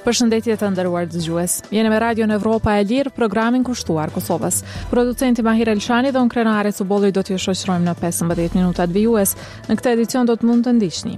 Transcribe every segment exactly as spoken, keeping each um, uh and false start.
Përshëndetje të nderuar dëgjues. Jeni me Radio në Evropa e Lirë, programin kushtuar Kosovës. Producenti Mahir Elshani dhe unë krenare së bolli do t'ju shoqërojmë në pesëmbëdhjetë minutat vijues. Në këtë edicion do të mund të ndiqni.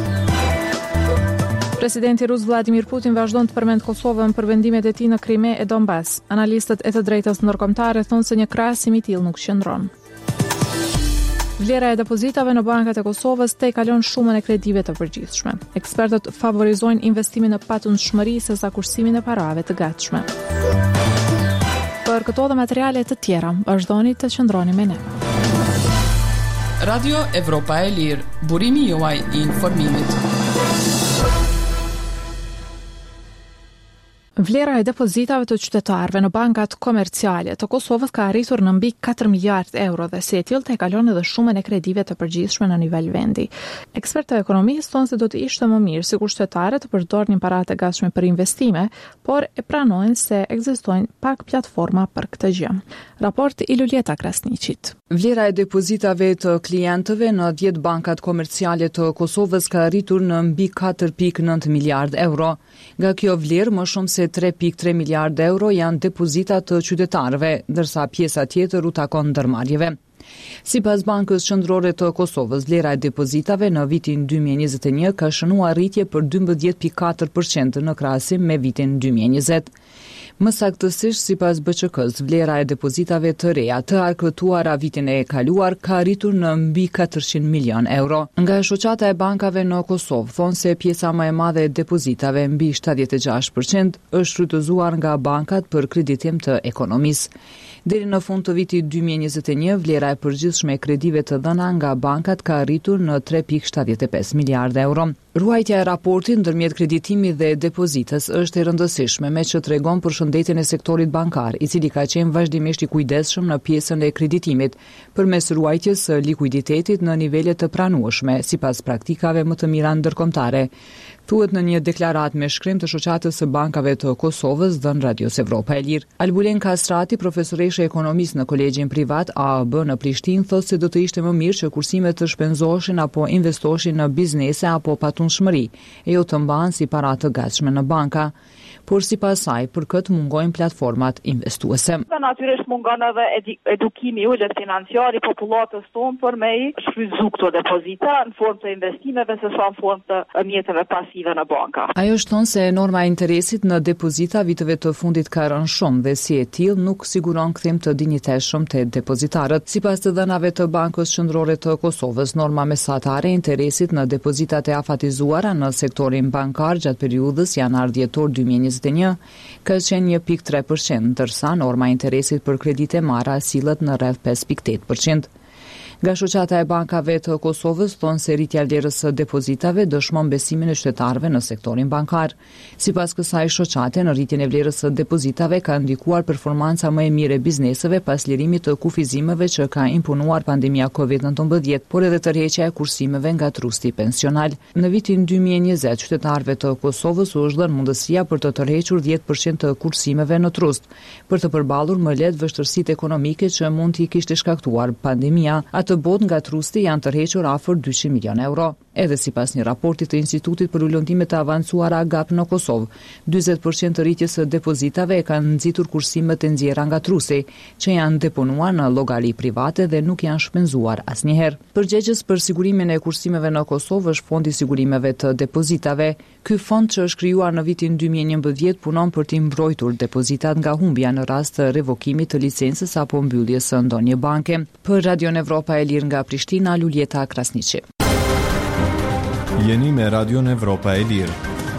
Presidenti rus Vladimir Putin vazhdon të përmend Kosovën për vendimet e tij në Krime e Donbas. Analistët e të drejtës ndërkombëtare thonë se një krahasim i tillë nuk qëndron. Vlera e depozitave në bankat e Kosovës te kalon shumën e kredive të përgjithshme. Ekspertët favorizojnë investimin në patundshmëri sesa kursimin e parave të gatshme. Për këto dhe materiale të tjera, vazhdoni të qëndroni me ne. Radio Evropa e Lirë, burimi juaj i informimit. Vlera e depozitave të qytetarëve në bankat komerciale të Kosovës ka arritur në mbi katër miliardë euro dhe si e tillë te kalon edhe shumën e kredive të përgjithshme në nivel vendi. Ekspertë ekonomistë thonë se do të ishte më mirë sikur qytetarët të përdornin paratë e gatshme për investime, por e pranojnë se ekzistojnë pak platforma për këtë gjë. Raport i Luljeta Krasniqit. Vlera e depozitave të klientëve në dhjetë bankat komerciale të Kosovës ka arritur në mbi katër pikë nëntë miliardë euro. Nga kjo vlerë, më shumë se tre pikë tre miliardë euro janë depozita të qytetarëve, ndërsa pjesa tjetër u takon ndërmarrjeve. Sipas Bankës Qendrore të Kosovës, vlera e depozitave në vitin dy mijë e njëzet e një ka shënuar rritje për dymbëdhjetë pikë katër përqind në krahasim me vitin dy mijë e njëzet. Më saktësisht, sipas B Q K-s, vlera e depozitave të reja të arkëtuara vitin e kaluar ka arritur në mbi katërqind milion euro. Nga shoqata e bankave në Kosovë thonë se pjesa më e madhe e depozitave, mbi shtatëdhjetë e gjashtë përqind, është shfrytëzuar nga bankat për kreditim të ekonomisë. Deri në fund të vitit dy mijë e njëzet e një, vlera e përgjithshme e kredive të dhëna nga bankat ka arritur në tre pikë shtatëdhjetë e pesë miliardë euro. Ruajtja e raportit ndërmjet kreditimit dhe depozitës është e rëndësishme, me që tregon për shëndetjen e sektorit bankar, i cili ka qenë vazhdimisht i kujdesshëm në pjesën e kreditimit, përmes ruajtjes së likuiditetit në nivele të pranueshme, sipas praktikave më të mira ndërkombëtare. Thuhet në një deklaratë me shkrim të shoqatës së bankave të Kosovës dhënë Radios Evropa e Lirë. Albulen Kastrati, profesoreshe ekonomisë në kolegjin privat A A B në Prishtinë, thotë se do të ishte më mirë që kursimet të shpenzoheshin apo investoheshin në biznese apo patundshmëri, e jo të mbahen si para të gatshme në banka. Por sipas saj, për këtë mungojnë platformat investuese. Natyrisht mungon edhe edukimi i ulët financiar i popullatës tonë për me i shfrytzu këto depozita në formë të investimeve se sa në formë të mjeteve pasive në banka. Ajo shton se norma e interesit në depozita viteve të fundit ka rënë shumë dhe si e tillë nuk siguron kthim të dinjitetshëm te depozitarët. Sipas të dhënave të Bankës Qendrore të Kosovës, norma mesatare e interesit në depozitat e afatizuara në sektorin bankar gjatë periudhës janar-dhjetor dy mijë e njëzet e një ka qenë një pikë tre përqind, ndërsa norma e interesit për kredite marra sillet në rreth pesë pikë tetë përqind. Nga shoqata e bankave të Kosovës thonë se rritja e vlerës së depozitave dëshmon besimin e qytetarëve në sektorin bankar. Sipas kësaj shoqate, në rritjen e vlerës së depozitave ka ndikuar performanca më e mirë e bizneseve pas lirimit të kufizimeve që ka imponuar pandemia kovid nëntëmbëdhjetë, por edhe tërheqja e kursimeve nga trusti pensional. Në vitin dy mijë e njëzet, qytetarëve të Kosovës u është dhënë mundësia për të tërhequr dhjetë përqind të kursimeve në trust, për të përballur më lehtë vështirësitë ekonomike që mund t'i kishte shkaktuar pandemia. Të bot nga trusti janë tërhequr afër dyqind milion euro. Edhe sipas një raporti të Institutit për Ulëndime të Avancuara A G A P në Kosovë, dyzet përqind të rritjes së depozitave e kanë nxitur kursimet e nxjerra nga trusti, që janë deponuar në llogari private dhe nuk janë shpenzuar asnjëherë. Përgjegjës për sigurimin e kursimeve në Kosovë është Fondi i Sigurimeve të Depozitave. Ky fond që është krijuar në vitin dy mijë e njëmbëdhjetë punon për të mbrojtur depozitat nga humbja në rast të revokimit të licencës apo mbylljes së ndonjë banke. Për Radio Evropa e Lirë nga Prishtina, Luljeta Krasniqi. Jeni me Radio Evropa e Lirë.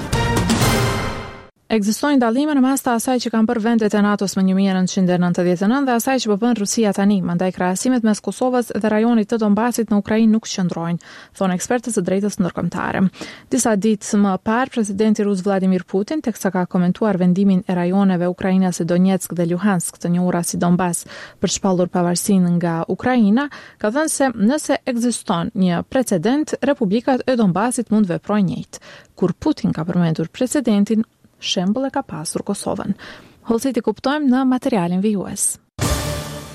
Ekzistojnë dallime në mes të asaj që kanë bërë vendet e NATO-s më një mijë e nëntëqind e nëntëdhjetë e nëntë dhe asaj që po bën Rusia tani, mandaj krahasimet mes Kosovës dhe rajonit të Donbasit në Ukrainë nuk qëndrojnë, thonë ekspertët e drejtës ndërkombëtare. Disa ditë më parë, presidenti rus Vladimir Putin, teksa ka komentuar vendimin e rajoneve ukrainase Donetsk dhe Luhansk, të njohura si Donbas, për të shpallur pavarësinë nga Ukraina, ka thënë se nëse ekziston një precedent, republikat e Donbasit mund veprojnë njëjtë. Kur Putin ka përmendur precedentin, shembull e ka pasur Kosovën. Hollësit i kuptojmë në materialin vijues.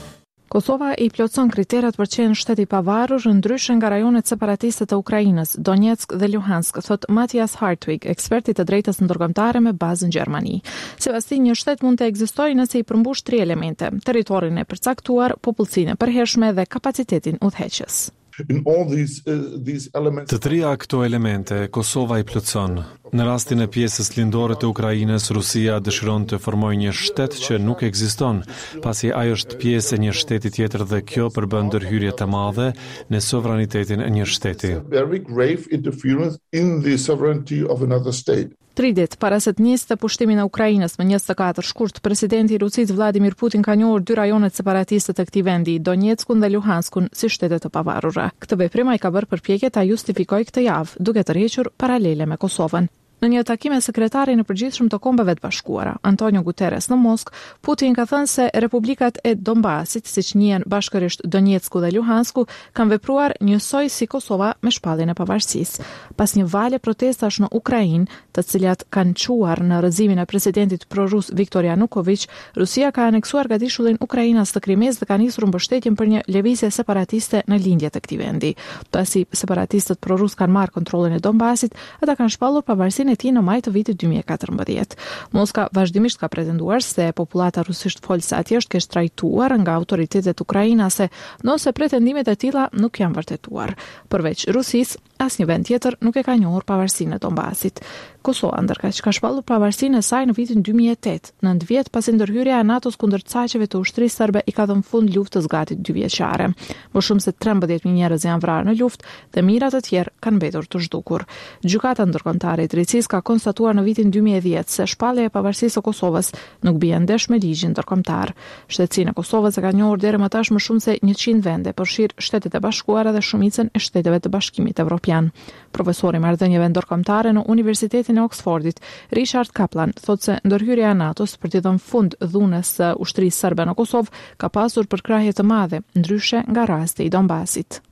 Kosova i plotson kriteret për qenë shtet i pavarur, ndryshe nga rajonet separatiste të Ukrainës, Donetsk dhe Luhansk, thot Matthias Hartwig, eksperti të drejtës ndërkombëtare me bazë në Gjermani. Sipas tij, një shtet mund të ekzistojë nëse i përmbush tri elemente: territorin e përcaktuar, popullsinë e përhershme dhe kapacitetin udhëheqës. In all these, uh, these elements... Të trija këto elemente, Kosova i plotson. Në rastin e pjesës lindore të Ukrainës, Rusia dëshiron të formojë një shtet që nuk ekziston, pasi ai është pjesë e një shteti tjetër dhe kjo përbën ndërhyrje të madhe në sovranitetin e një shteti. Very grave interference in the sovereignty of another state. Tri ditë para se të nisë pushtimin e Ukrainës më njëzet e katër shkurt, presidenti i Rusisë Vladimir Putin ka njohur dy rajonet separatiste të këtij vendi, Donetskun dhe Luhanskun, si shtete të pavarura. Këtë veprim ai ka bërë përpjekje ta justifikojë këtë javë, duke tërhequr paralele me Kosovën. Në një takim me sekretarin e përgjithshëm të Kombeve të Bashkuara, Antonio Guterres në Moskë, Putin ka thënë se republikat e Donbasit, siç njihen bashkërisht Donetsku dhe Luhansku, kanë vepruar njësoj si Kosova me shpalljen e pavarësisë. Pas një vale protestash në Ukrainë, të cilat kanë çuar në rrëzimin e presidentit prorus Viktor Yanukovych, Rusia ka aneksuar gatishtullin Ukrainas të Krimes dhe ka nisur mbështetjen për një lëvizje separatiste në lindje të këtij vendi. Pasi separatistët prorus kanë marrë kontrollin e Donbasit, ata kanë shpallur pavarësinë e tij në maj të vitit dy mijë e katërmbëdhjetë. Moska vazhdimisht ka pretenduar se popullata rusisht folëse atje është keq trajtuar nga autoritetet ukrainase, ndonse pretendimet e tilla nuk janë vërtetuar. Përveç Rusisë, asnjë vend tjetër nuk e ka njohur pavarësinë e Donbasit. Kosova, ndërkaq, ka shpallur pavarësinë e saj në vitin dy mijë e tetë, nëntë vjet pasi ndërhyrja e NATO-s kundër caqeve të ushtrisë serbe i ka dhënë fund luftës gati dy vjeçare. Më shumë se trembëdhjetë mijë njerëz janë vrarë në luftë dhe mijëra të tjerë kanë mbetur të zhdukur. Gjykata ndërkombëtare e drejtësisë ka konstatuar në vitin dy mijë e dhjetë se shpallja e pavarësisë së Kosovës nuk bie ndesh me ligjin ndërkombëtar. Shtetësinë e Kosovës e ka njohur deri më tash më shumë se njëqind vende, përfshir Shtetet e Bashkuara dhe shumicën e shteteve të Bashkimit Evropian. Profesori i marrëdhënieve ndërkombëtare në Universitetin e Oxfordit, Richard Kaplan, thotë se ndërhyrja e NATO-s për të dhënë fund dhunës së ushtrisë serbe në Kosovë ka pasur përkrahje të madhe, ndryshe nga rasti i Donbasit.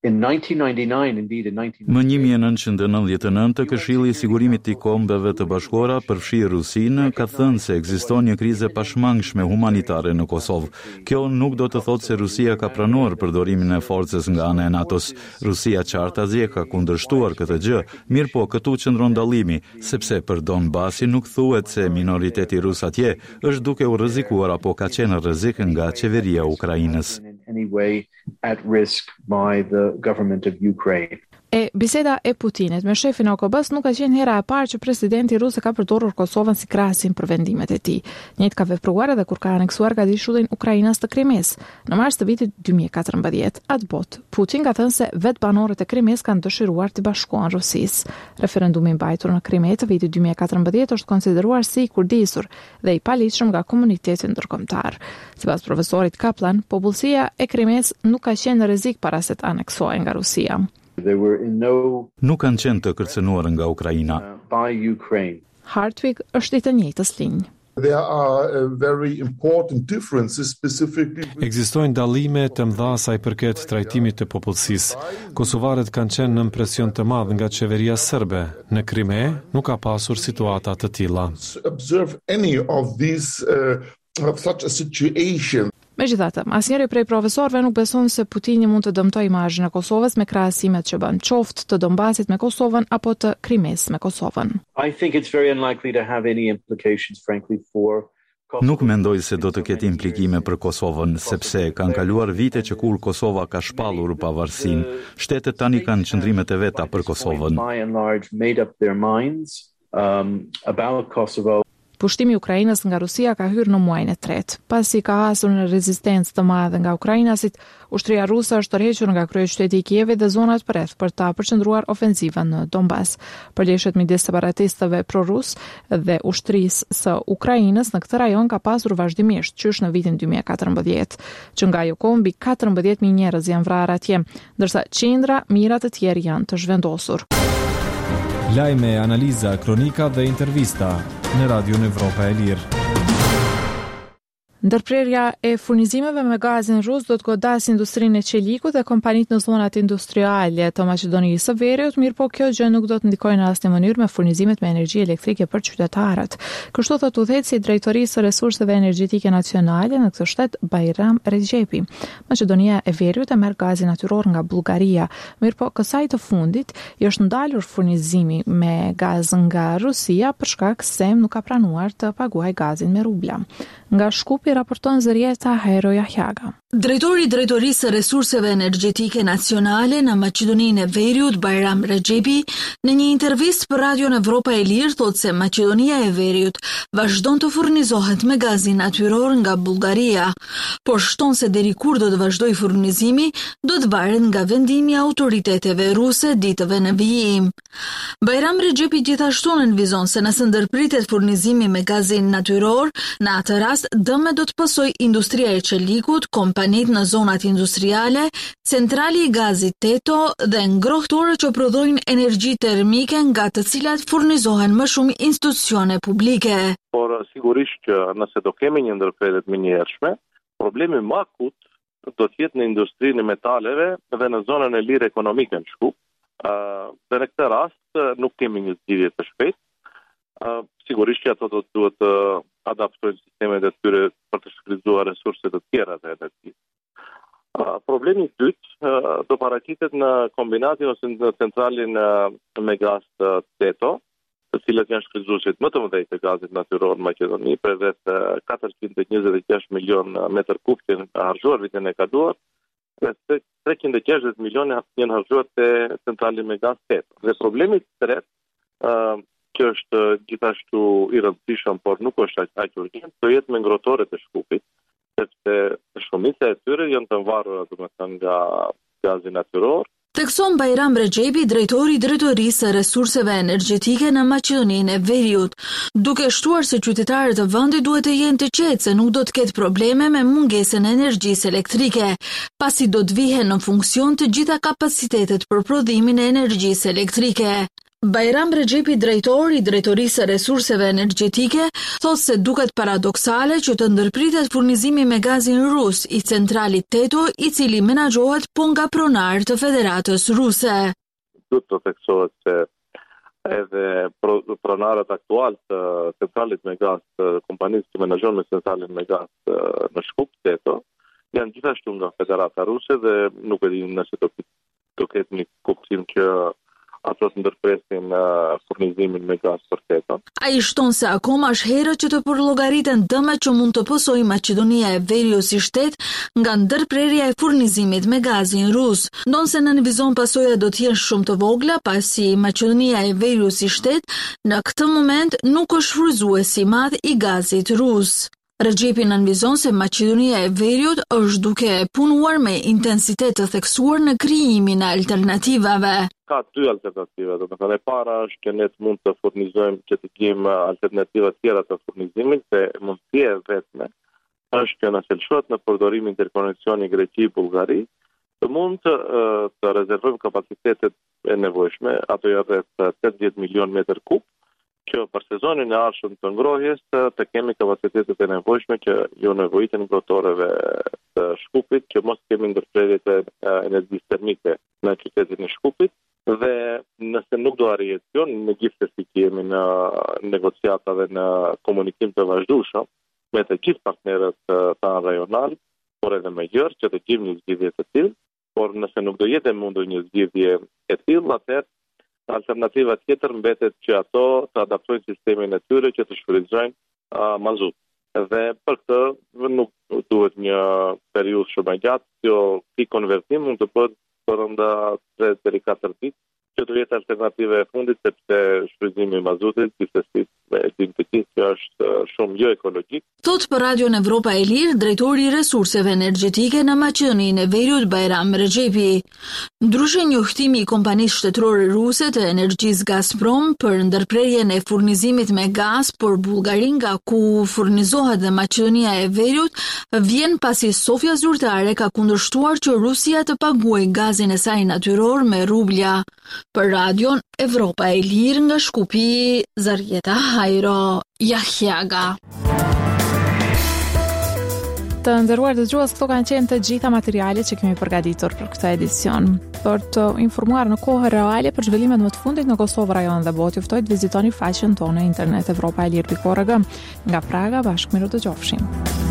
Më një mijë e nëntëqind e nëntëdhjetë e nëntë, Këshilli i Sigurimit të Kombeve të Bashkuara, përfshi Rusinë, ka thënë se ekziston një krize pashmangshme humanitare në Kosovë. Kjo nuk do të thotë se Rusia ka pranuar përdorimin e forcës nga ana e NATO-s. Rusia qartazje ka kundërshtuar këtë gjë, mirë po këtu qëndron dallimi, sepse për Donbasin nuk thuhet se minoriteti rus atje është duke u rrezikuar apo ka qenë rrezik nga qeveria e Ukrainës. At risk by the government of Ukraine. E biseda e Putinit me shefin e O K B-s nuk ka qenë hera e parë që presidenti rus e ka përdorur Kosovën si krahasim për vendimet e tij. Njëjtë ka vepruar edhe kur ka aneksuar gatishtullin Ukrainas të Krimes në mars të vitit dy mijë e katërmbëdhjetë. Atë botë, Putin ka thënë se vetë banorët e Krimes kanë dëshiruar të bashkohen Rusisë. Referendumi i mbajtur në Krime të vitit dy mijë e katërmbëdhjetë është konsideruar si i kurdisur dhe i paligjshëm nga komuniteti ndërkombëtar. Sipas profesorit Kaplan, popullsia e Krimes nuk ka qenë në rrezik para se të aneksohej nga Rusia. No, nuk kanë qenë të kërcënuar nga Ukraina. By Ukraine. Hartwig është i të njëjtës linjë. There are uh, very important differences specifically. Ekzistojnë dallime të mëdha sa i përket trajtimit të popullsisë. Kosovarët kanë qenë në presion të madh nga qeveria serbe. Në Krime nuk ka pasur situata të tilla. Observe any of these uh, of such a situation. Megjithatë, asnjëri prej profesorëve nuk beson se Putini mund të dëmtojë imazhin e Kosovës me krahasimet që bën, qoftë të Donbasit me Kosovën apo të Krimes me Kosovën. I think it's very unlikely to have any implications, frankly, for Nuk mendoj se do të ketë implikime për Kosovën, sepse kanë kaluar vite që kur Kosova ka shpallur pavarësinë. Shtetet tani kanë qëndrimet e veta për Kosovën. By and large made up their minds um, about Kosovo. Pushtimi i Ukrainës nga Rusia ka hyrë në muajin e tretë. Pasi ka hasur në rezistencë të madhe nga ukrainasit, ushtria ruse është tërhequr nga kryeqyteti i Kievit dhe zonat përreth për ta përqendruar ofensivën në Donbas. Përleshjet midis separatistëve prorus dhe ushtrisë së Ukrainës në këtë rajon ka pasur vazhdimisht qysh në vitin dy mijë e katërmbëdhjetë, që nga ajo kohë mbi katërmbëdhjetë mijë njerëz janë vrarë atje, ndërsa qindra mijëra të tjerë janë të zhvendosur. Lajme, analiza, kronika dhe intervista në Radion Evropa e Lirë. Ndërprerja e furnizimeve me gazin rus do të godasë industrinë e qelikut dhe kompanitë në zonat industriale të Maqedonisë së Veriut, mirë po kjo gjë nuk do të ndikojë në asnjë mënyrë me furnizimet me energji elektrike për qytetarët. Kështu thot udhëheqësi i Drejtorisë së Resurseve Energjetike Nacionale në këtë shtet Bajram Rexhepi. Maqedonia e Veriut e merr gazin natyror nga Bullgaria, mirë po kësaj të fundit i është ndalur furnizimi me gaz nga Rusia për shkak se nuk ka pranuar të paguajë gazin me rubla. Nga Shkupi raporton Zërieta Hajro Jahjaga. Drejtori i Drejtorisë së Resurseve Energjetike Nacionale në Maqedoninë e Veriut, Bajram Rexhepi, në një intervistë për Radion Evropa e Lirë thotë se Maqedonia e Veriut vazhdon të furnizohet me gazin natyror nga Bullgaria, por shton se deri kur do të vazhdojë furnizimi do të varet nga vendimi i autoriteteve ruse ditëve në vijim. Bajram Rexhepi gjithashtu nënvizon se nëse ndërpritet furnizimi me gazin natyror, në atë rast dëme do të pasojë industria e qelikut, kompanitë në zonat industriale, centrali i gazit Teto dhe ngrohtore që prodhojnë energji termike nga të cilat furnizohen më shumë institucione publike. Por sigurisht që nëse do kemi një ndërprerje të menjëhershme, problemi më akut do të jetë në industrinë e metaleve dhe në zonën e lirë ekonomike në Shkup. Uh, dhe në këtë rast nuk kemi një zgjidhje të shpejtë. Uh, sigurisht që ato do të duhet të uh, adaptojnë sistemet e tyre për të shfrytzuar resurset të tjera të energjisë. Uh, problemi i dytë uh, do paraqitet në kombinatin ose në centralin uh, me gaz të Teto, të cilët janë shfrytzuesit më të mëdhenj të gazit natyror në Maqedoni, për rreth uh, katërqind e njëzet e gjashtë milion metër kub që janë harxuar vitin e kaluar, dhe treqind e gjashtëdhjetë milion janë harxuar te centrali me gaz Teto. Dhe problemi i tretë, uh, që është gjithashtu i rëndësishëm, por nuk është aq urgjent, do jetë me ngrohtoret e Shkupit, sepse shumica e tyre janë të varura, domethënë, nga gazi natyror. Thekson Bajram Rexhepi, drejtori i Drejtorisë së Resurseve Energjetike në Maqedoninë e Veriut, duke shtuar se qytetarët e vendit duhet të jenë të qetë se nuk do të ketë probleme me mungesën e energjisë elektrike, pasi do të vihen në funksion të gjitha kapacitetet për prodhimin e energjisë elektrike. Bajram Rexhepi, drejtori i Drejtorisë së Resurseve Energjetike, thotë se duket paradoksale që të ndërpritet furnizimi me gazin rus i centralit Teto, i cili menaxhohet po nga pronar të Federatës Ruse. Duhet të theksohet se edhe pronarët aktual të centralit me gaz të kompanisë që menaxhon me centralin me gaz në Shkup Teto janë gjithashtu nga Federata Ruse dhe nuk e di nëse do të ketë një kuptim që ato të ndërpresin uh, furnizimin me gaz për Teto. Ai shton se akoma është herët që të përllogariten dëmet që mund të pasojë Maqedonia e Veriut si shtet nga ndërprerja e furnizimit me gazin rus. Ndonse nënvizon pasojat do të jenë shumë të vogla, pasi Maqedonia e Veriut si shtet në këtë moment nuk është fryzues i madh i gazit rus. Rexhepi nënvizon se Maqedonia e Veriut është duke punuar me intensitet të theksuar në krijimin e alternativave. Ka dy alternativa, do të thënë e para është që ne mund të furnizojmë që të kemi alternativa tjera të furnizimit, se mundësia e vetme është që nëse lëshohet në përdorim interkoneksioni Greqi-Bullgari, të mund të, të rezervojmë kapacitetet e nevojshme, ato janë rreth tetëdhjetë milion metër kub, që për sezonin e ardhshëm të ngrohjes të kemi kapacitetet e nevojshme që jo nevojitin ngrohtoreve të Shkupit, që mos kemi ndërprerje të energjisë termike në qytetin e Shkupit, dhe nëse nuk do arrihet kjo, në gjithsesi jemi në negociata dhe në komunikim të vazhdueshëm me të gjithë partnerët tanë rajonal, por edhe me gjërë që të gjejmë një zgjidhje të tillë, por nëse nuk do jetë mundur një zgjidhje e tillë, atëherë alternativa tjetër mbetet që ato të adaptojnë sistemin e tyre që të shfrytëzojnë uh, mazut. Dhe për këtë nuk duhet një periudhë shumë e gjatë, jo ky konvertim mund të bëhet përnda tre deri katër ditë, që do jetë alternativa e fundit, sepse shfrytëzimi i mazutit gjithsesi e dim të gjithë që është shumë jo ekologjik. Thot për Radion Evropa e Lirë, drejtori i resurseve energjetike në Maqedoninë e Veriut Bajram Rexhepi. Ndryshe njoftimi i kompanisë shtetërore ruse të energjisë Gazprom për ndërprerjen e furnizimit me gaz për Bullgarin, nga ku furnizohet dhe Maqedonia e Veriut, vjen pasi Sofia zyrtare ka kundërshtuar që Rusia të paguajë gazin e saj natyror me rublja. Për Radion Evropa e Lirë nga Shkupi, Zërieta Hajro Jahjaga. Të nderuar dëgjues, këto kanë qenë të gjitha materialet që kemi përgatitur për këtë edicion. Për të informuar në kohë reale për zhvillimet më të fundit në Kosovë, rajon dhe botë, juftoj të vizitoni faqen tonë në internet evropa e lirë pikë org. Nga Praga, bashkë miru të qofshim.